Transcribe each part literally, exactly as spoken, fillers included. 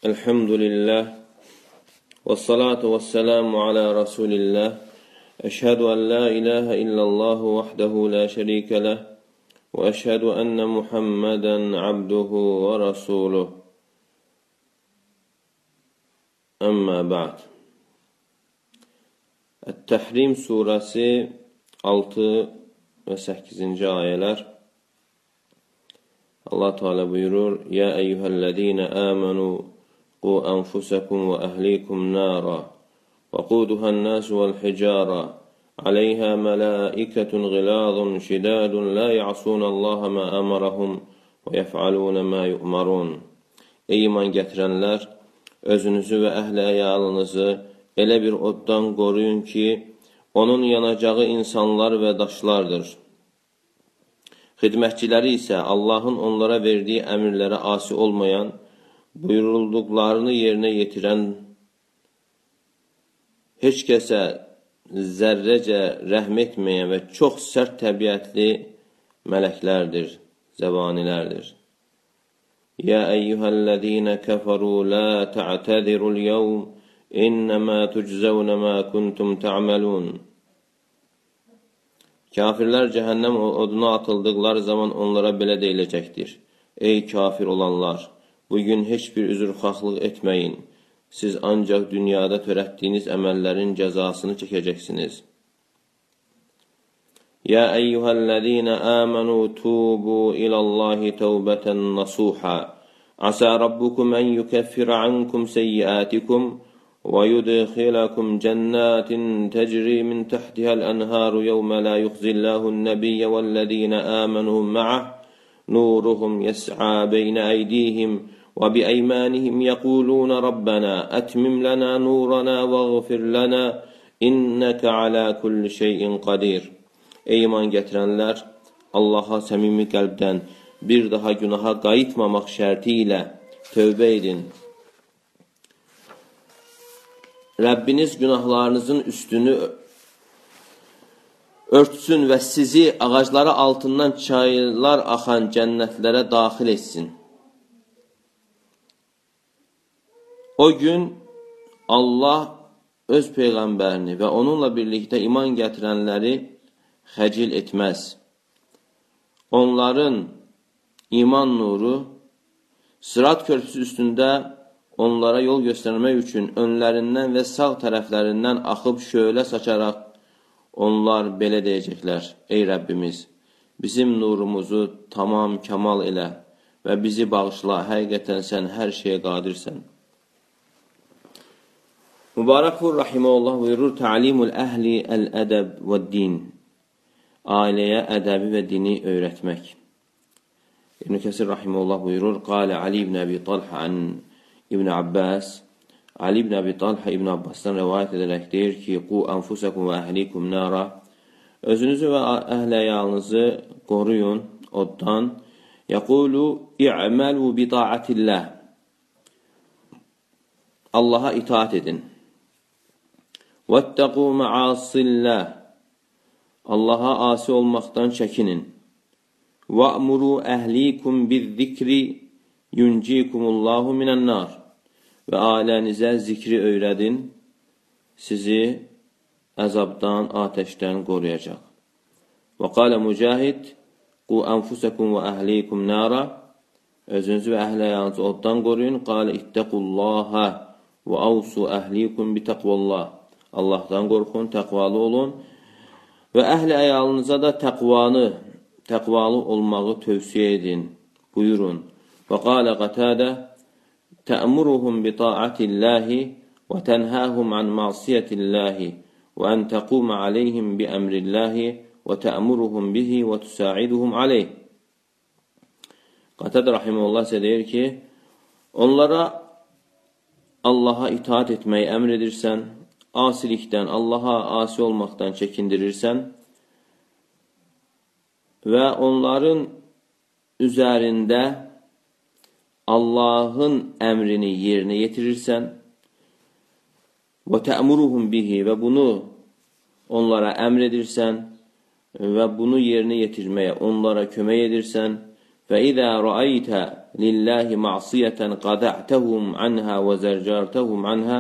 Elhamdülillah ve salatu ve selamu ala Resulillah. Eşhedü en la ilahe illallah vahdehu la şerike leh ve eşhedü enne Muhammeden abduhu ve rasuluh. Amma ba'd. Et-Tahrim suresi altı ve sekizinci ayeler. Allah Teala buyurur: Ya eyyühellezine amenu qu enfusakum ve ehlikum nara ve quduhan nasu vel hicara aleyha melaiketun gilazun şidadun la ya'sunallaha ma amarahum ve yef'alun ma yu'marun. Ey iman gətirənlər, özünüzü və əhli əyalınızı elə bir oddan qoruyun ki, onun yanacağı insanlar və daşlardır. Xidmətçiləri isə Allahın onlara verdiyi əmirlərə asi olmayan, buyurulduqlarını yerinə yetirən, heç kəsə zərrəcə rəhm etməyən və çox sərt təbiətli mələklərdir, zəbanilərdir. Ya eyyühəl-ləzīnə kəfəru la ta'təzirul yevm, innəmə tuczəvnə mə kuntum ta'məlun. Kafirlər cəhənnəm oduna atıldıqları zaman onlara belə deyiləcəkdir: Ey kafir olanlar, bugün heç bir üzrxahlıq etməyin. Siz ancaq dünyada törətdiyiniz əməllərin cəzasını çəkəcəksiniz. Ya eyyühəl-ləzīnə əmənu tubu ilallahi təvbətən nasuha. Asa rabbukum ən yukəffirə ankum seyyiatikum وَيُدْخِلَكُمْ جَنَّاتٍ تَجْرِي مِنْ تَحْتِهَا الْأَنْهَارُ يَوْمَ لَا يُخْزِي اللَّهُ النَّبِيَّ وَالَّذِينَ آمَنُوا مَعَهُ نُورُهُمْ يَسْعَى بَيْنَ أَيْدِيهِمْ وَبِأَيْمَانِهِمْ يَقُولُونَ رَبَّنَا أَتْمِمْ لَنَا نُورَنَا وَاغْفِرْ لَنَا إِنَّكَ عَلَى كُلِّ شَيْءٍ قَدِيرٌ. Ey iman gətirənlər, Allaha səmimi qəlbdən bir daha günaha qayıtmamaq şərti ilə tövbə edin. Rəbbiniz günahlarınızın üstünü örtsün və sizi ağacları altından çaylar axan cənnətlərə daxil etsin. O gün Allah öz Peyğəmbərini və onunla birlikdə iman gətirənləri xəcil etməz. Onların iman nuru Sırat körpüsü üstündə onlara yol göstərmək üçün önlərindən və sağ tərəflərindən axıb şölə saçaraq onlar belə deyəcəklər: Ey Rəbbimiz, bizim nurumuzu tamam kamal elə və bizi bağışla, həqiqətən sən hər şeyə qadirsən. Mübarək-Fur Rahiməhullah buyurur: Ta'limul əhli əl-ədəb və din. Ailəyə ədəbi və dini öyrətmək. İbn Kəsir Rahiməhullah buyurur: Qalə Ali ibn Əbi Talha an İbn Abbas, Ali ibn Əbi Talha İbn Abbasdan rəvayət edərək deyir ki, Qu anfusakum və əhlikum nara. Özünüzü və əhl-əyalınızı qoruyun oddan. Yəqulu i'məlu bi ta'atillah. Allaha itaat edin. Vəttəqu ma'asillah. Allaha asi olmaqdan çəkinin. Və'muru əhlikum biz-zikri yuncikumullahu minən-nar. Və ailənizə zikri öyrədin, sizi əzabdan, atəşdən qoruyacaq. Və qalə Mücahid: Qu anfusakum və əhlikum nara. Özünüzü və əhl-əyalınızı oddan qoruyun. Qalə ittaqullaha və avsu əhlikum bi taqvallah. Allahdan qorxun, təqvalı olun və əhl-əyalınıza da təqvanı, təqvalı olmağı tövsiyə edin, buyurun. Və qalə Qatadə: Tə'muruhum bi ta'atillahi və tənhəhum an ma'siyyətillahi və ən təqumə aleyhim bi əmrillahi və tə'muruhum bihi və tüsa'iduhum aleyh. Qatadə Rahiməhullah isə deyir ki, onlara Allaha itaat etməyi əmr edirsən, asilikdən, Allaha asi olmaqdan çəkindirirsən və onların üzərində Allahın əmrini yerinə yetirirsən və tə'muruhum bihi və bunu onlara əmr edirsən və bunu yerinə yetirməyə onlara kömək edirsən فَإِذَا رَأَيْتَ لِلَّهِ مَعْصِيَةً قَدَعْتَهُمْ عَنْهَا وَزَرْجَرْتَهُمْ عَنْهَا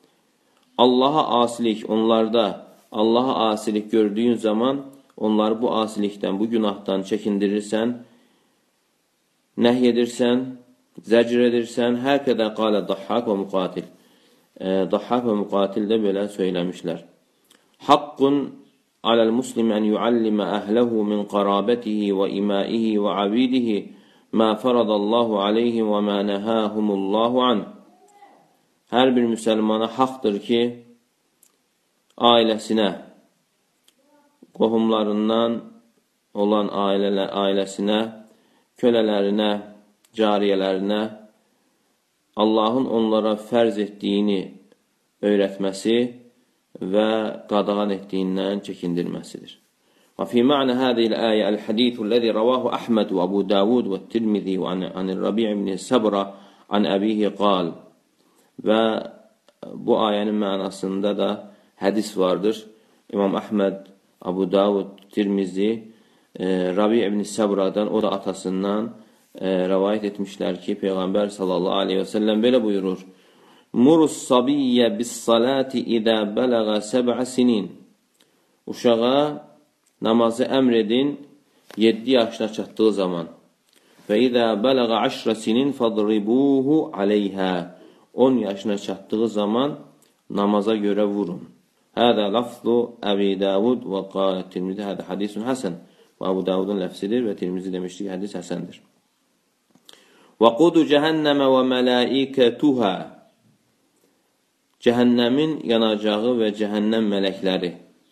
Allaha asilik onlarda, Allaha asilik gördüyün zaman onları bu asilikdən, bu günahdan çəkindirirsən, nəhy edirsən, zəcr edirsən, hər qədər qalə Dahhak və Muqatil. E, Dahhak və Muqatil də belə söyləmişlər. Haqqun aləl muslim ən yuallimə əhləhu min qarabətihi və imaihi və abidihi mə fəradallahu aleyhi və mə nəhəhumullahu anh. Hər bir müsəlmana haqdır ki, ailəsinə, qohumlarından olan ailələr, ailəsinə, kölələrinə, cariyələrinə Allahın onlara fərz etdiyini öyrətməsi və qadağan etdiyindən çəkindirməsidir. Və fi ma'na hadihi al-ayə el-hadithu ləzi ravahu Ahmed və Abu Davud və Tirmizi və an-Rabi' ibn Sabra an abihi qal. Və bu ayənin mənasında da hədis vardır. İmam Əhməd, Abu Davud, Tirmizi, e, Rabi' ibn Sabradan, o da atasından e, rəvayət etmişlər ki, Peyğəmbər sallallahu aleyhi və səlləm belə buyurur. Murus sabiyyə bis-salati idə bələğə səbə sinin. Uşağa namazı əmr edin yeddi yaşına çatdığı zaman. Və idə bələğə əşrə sinin fadribuhu aleyhə. on yaşına çatdığı zaman namaza görə vurun. Hədə lafzu Əbi Davud və qalə Tirmizi hədə hadisun həsən. Və Abu Davudun ləfsidir və Tirmizi demişdi ki, hədis həsəndir. Və qudu cəhənnəmə və mələikətuhə. Cəhənnəmin yanacağı və cəhənnəm mələkləri.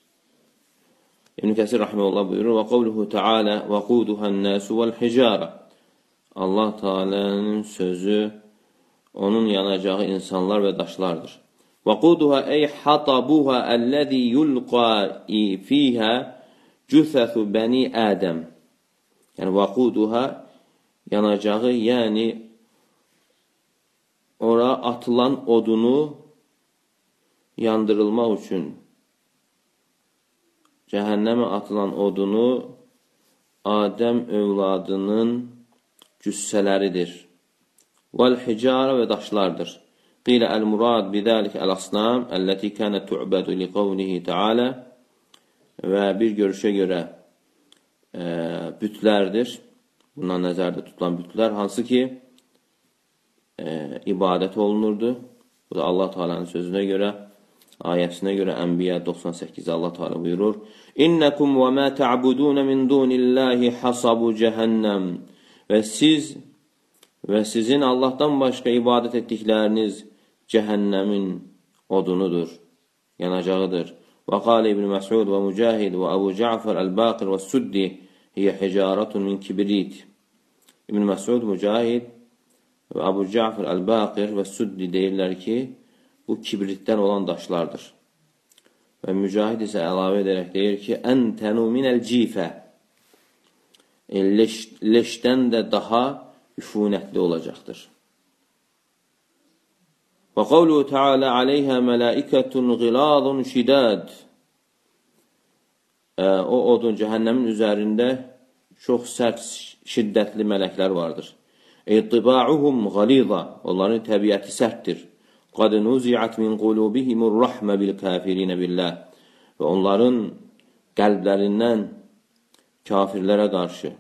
İbn Kəsir rahmeullah buyurur. Və qavluhu Teala və quduhən-nəsu vəl-hicara. Allah Teala'nın sözü onun yanacağı insanlar və daşlardır. وَقُودُهَا اَيْ حَطَبُهَا الَّذِي يُلْقَى فِيهَا جُثَثُ بَنِي آدَمْ. Yəni, وَقُودُهَا yanacağı, yəni ora atılan odunu yandırılmaq üçün, cəhənnəmə atılan odunu Adəm övladının cüssələridir. وَالْحِجَارَ və daşlardır. Qilə əl-murad bidəlik əl-asnam əlləti kənə tu'bədu li qavlihi Teala. Və bir görüşə görə e, bütlərdir. Bundan nəzərdə tutulan bütlər, hansı ki e, ibadət olunurdu. Bu da Allah Teala'nın sözünə görə, ayəsinə görə Ənbiya doxsan səkkizdə Allah Teala buyurur. İnnəkum və mə tə'budunə min dunillahi hasabu cəhənnəm. Və siz və sizin Allahdan başqa ibadət etdikləriniz cəhənnəmin odunudur, yanacağıdır. Və qalə İbn Məsud və Mücahid və Əbu Cəfər Əl-Baqir və Suddi hiyə hicaratun min kibrit. İbn Məsud, Mücahid və Əbu Cəfər Əl-Baqir və Suddi deyirlər ki, bu kibritdən olan daşlardır. Və Mücahid isə əlavə edərək deyir ki, əntənu minəl cifə. Leş, leşdən də daha üfunətli olacaqdır. Və qavluhu Teala aleyhə mələikətun ğiladun şidad. O odun, cəhənnəmin üzərində çox sərt, şiddətli mələklər vardır. İttiba'uhum ğaliza. Onların təbiəti sərtdir. Qad nuzi'at min qulubihimur rahmə bil kafirinə billah. Və onların qəlblərindən kafirlərə qarşı,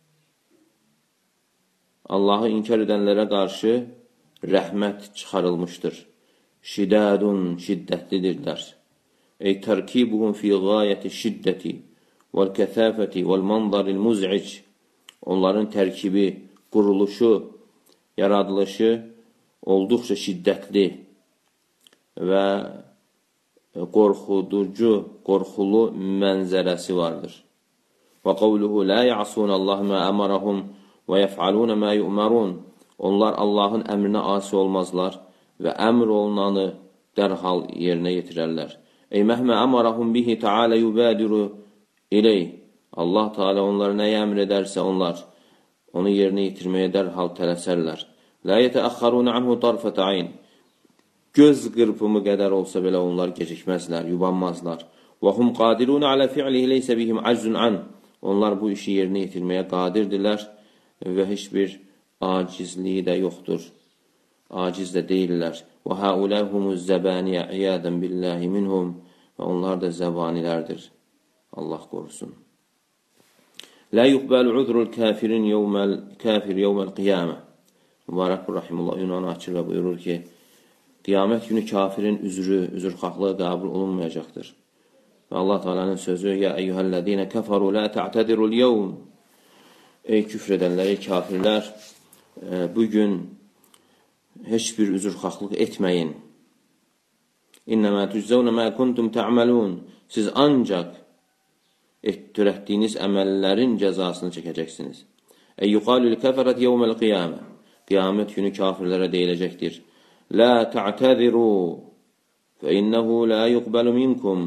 Allahı inkar edənlərə qarşı rəhmət çıxarılmışdır. Şidadun, şiddətlidirlər. Ey tərkibuhum fi gayəti şiddəti vəl-kəthafəti vəl-manzaril muz'ic. Onların tərkibi, quruluşu, yaradılışı olduqca şiddətli və qorxuducu, qorxulu mənzərəsi vardır. Və qavluhu la ya'sunallaha ma amarahum və yəf'aluna ma yu'marun. Onlar Allahın əmrinə asi olmazlar və əmr olunanı dərhal yerinə yetirərlər. Ey məhmə əmarahum bihi Teala yubadiru iley. Allah Teala onları nəyə əmr edərsə onlar onu yerinə yetirməyə dərhal tələsərlər. La yetəəxxaruna anhu tarfətə ayn. Göz qırpımı qədər olsa belə onlar gecikməzlər, yubanmazlar. Və hum qadiruna alə fi'lihi leysə bihim aczun an. Onlar bu işi yerinə yetirməyə qadirdirlər. və heç bir acizliyi də yoxdur. Aciz də deyirlər. Və haulahumuz zabaniya iyadan billahi minhum, və onlar da zəbanilərdir. Allah qorusun. La yuqbalu uzrul kafirin yawmal kafir yawmal qiyamah. Mübarək rahimullah Yunan açır və buyurur ki, qiyamət günü kafirin üzrü, üzrxahlığı qəbul olunmayacaqdır. Və Allah Taala'nın sözü: "Ya eyyuhellezine kafaru la ta'tadirul yawm." Ey küfr edənlər, ey kafirlər, bu gün heç bir üzrxahlıq etməyin. İnnəmə tüczəvnə mə kuntum ta'malun. Siz ancaq törətdiyiniz əməllərin cəzasını çəkəcəksiniz. Ey yuqalul kafarat yawmal qiyamah. Qiyamət günü kafirlərə deyiləcəkdir: La ta'tadiru fe innehu la yuqbalu minkum.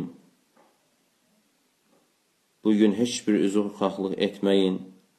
Bugün heç bir üzrxahlıq etməyin.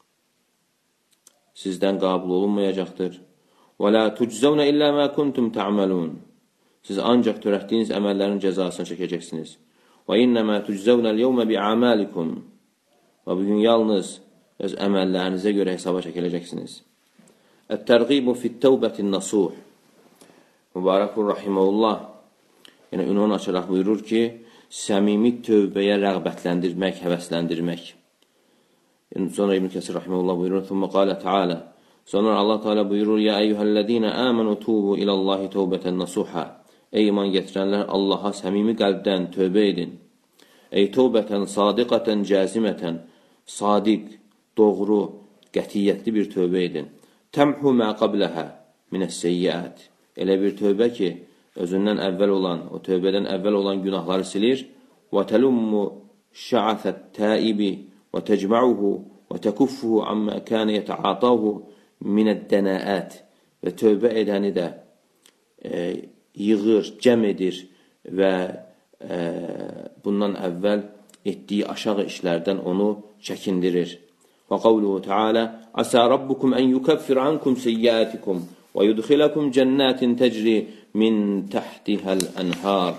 Sizdən qəbul olunmayacaqdır. Və la tuczəvnə illə mə kuntum ta'malun. Siz ancaq törətdiyiniz əməllərin cəzasını çəkəcəksiniz. Və innəmə tuczəvnəl yevmə bi'amalikum. Və bugün yalnız öz əməllərinizə görə hesaba çəkiləcəksiniz. Ət-tərğibu fit-təvbətin nasuh. Mübarəkur rahiməhullah, yəni ünvan açaraq buyurur ki, səmimi tövbəyə rəğbətləndirmək, həvəsləndirmək. Yəni, sonra İbn Kəsir rahiməhullah buyurur, thumma qala ta'ala. Sonra Allah Teala buyurur: Ya eyyuhellezine amanu tubu ilallahi tövbeten nasuha. Ey iman gətirənlər, Allaha səmimi qəlbdən tövbə edin. Ey tövbətən sadiqətən cazimətən. Sadiq, doğru, qətiyyətli bir tövbə edin. Təmhu mə qabləhə minəs-seyyiat. Elə bir tövbə ki, özündən əvvəl olan, o tövbədən əvvəl olan günahları silir. Və təlummu şa'afət taibi və təcma'uhu və təkuffuhu amma kənə yətəatahu minəd-dənəət. Və tövbə edəni də e, yığır, cəm edir və e, bundan əvvəl etdiyi aşağı işlərdən onu çəkindirir. Və qavluhu Teala: Asa rabbukum en yukaffir ankum seyyiatikum və yudkhilakum cennetin tecri min tahtihal anhar.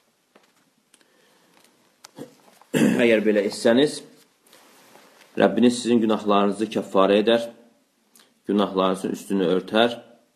Əgər belə etsəniz, Rəbbiniz sizin günahlarınızı kəffarə edər, günahlarınızın üstünü örtər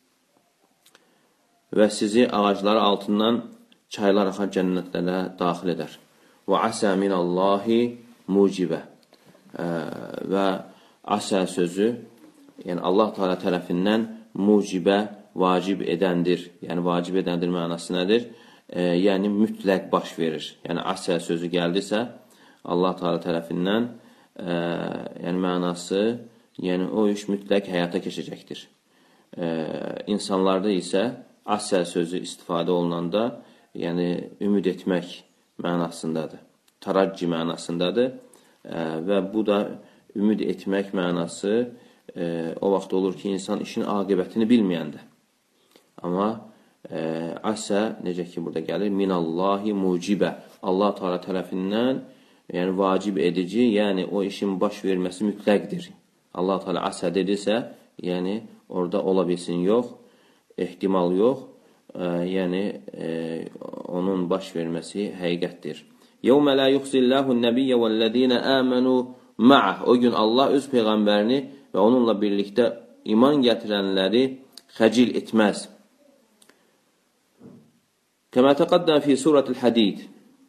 və sizi ağacları altından çaylar axan cənnətlərə daxil edər. Və asə minallahi mucibə. Və asə sözü, yəni Allah Teala tərəfindən mucibə, vacib edəndir. Yəni vacib edəndir mənası nədir? E, yəni mütləq baş verir. Yəni asə sözü gəldisə, Allah Teala tərəfindən e, yəni mənası, yəni o iş mütləq həyata keçəcəkdir. E, insanlarda isə asə sözü istifadə olunanda, yəni ümid etmək mənasındadır. Taracci mənasındadır. E, və bu da ümid etmək mənası e, o vaxt olur ki, insan işin aqibətini bilməyəndə. Amma e, asə, necə ki burada gəlir, minallahi mucibə. Allah Teala tərəfindən yəni vacib edici, yəni o işin baş verməsi mütləqdir. Allah Teala asə dedisə, yəni orada ola bilsin yox, ehtimal yox, e, yəni e, onun baş verməsi həqiqətdir. Yevmə la yuxzillahun nəbiyyə vəllədinə əmənu ma'ah. O gün Allah öz peyğəmbərini və onunla birlikdə iman gətirənləri xəcil etməz. Kəmə təqəddəm fi surətil Hadid.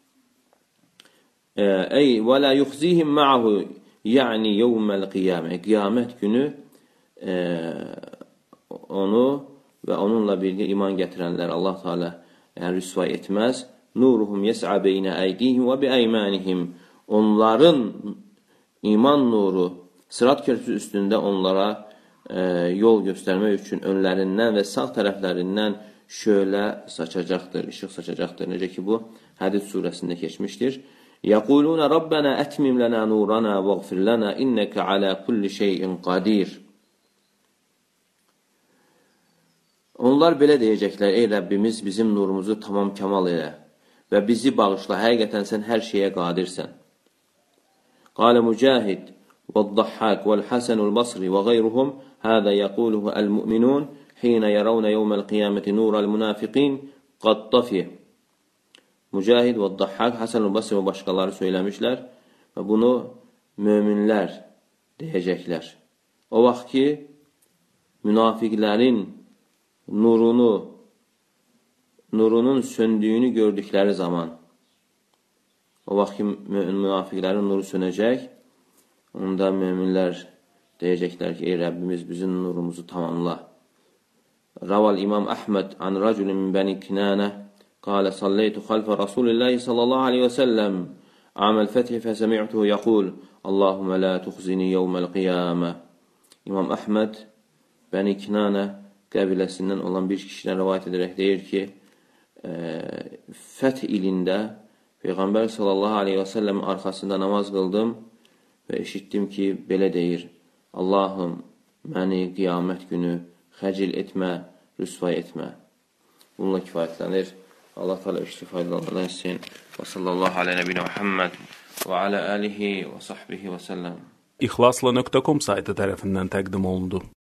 Ey və la yuxzihim ma'ahu, yəni yevməl qiyamə. Qiyamət günü e, onu və onunla birlikdə iman gətirənlər Allah Teala yəni rüsva etməz. Nuruhum yes'a beynə əydihim və bi əymanihim. Onların iman nuru Sırat körpüsü üstündə onlara e, yol göstərmək üçün önlərindən və sağ tərəflərindən şölə saçacaqdır, işıq saçacaqdır. Necə ki bu Hədid surəsində keçmişdir. Yəquluna Rabbana ətmim lana nurana vəğfir lana innaka ala kulli şeyin qadir. Onlar belə deyəcəklər: Ey Rəbbimiz, bizim nurumuzu tamam kəmal elə və bizi bağışla, həqiqətən sən hər şeyə qadirsən. Qalə Mücahid والضحاك والحسن البصري وغيرهم هذا يقوله المؤمنون حين يرون يوم القيامة نور المنافقين قد طفي. Mücahid və Dahhak, Hasan el-Basri və başqaları söyləmişlər və bunu möminlər deyəcəklər. O vaxt ki, münafiqlərin nurunu, nurunun söndüyünü gördükləri zaman, o vaxt ki, münafiqlərin nuru sönəcək, onda müminlər deyəcəklər ki, ey Rəbbimiz bizim nurumuzu tamamla. Raval İmam Əhməd an rəculun min bəni Kinanə qalə salləytu xalfə Rasulillahi sallallahu aleyhi və səlləm aməl fəthi fəsəmi'tuhu yəqul Allahumə la tuxzini yevməl qiyamə. İmam Əhməd Bəni Kinanə qəbiləsindən olan bir kişidən rivayət edərək deyir ki, e, fəth ilində Peyğəmbər sallallahu aleyhi və səlləm arxasında namaz qıldım və eşitdim ki, belə deyir, Allahım, məni qiyamət günü xəcil etmə, rüsvay etmə. Bununla kifayətlənir. Allah təala istifadələrdən etsin. Və sallallahu alə nəbinə Muhammed və alə alihi və sahbihi və səlləm. İxlasla nöqtə com saytı tərəfindən təqdim olundu.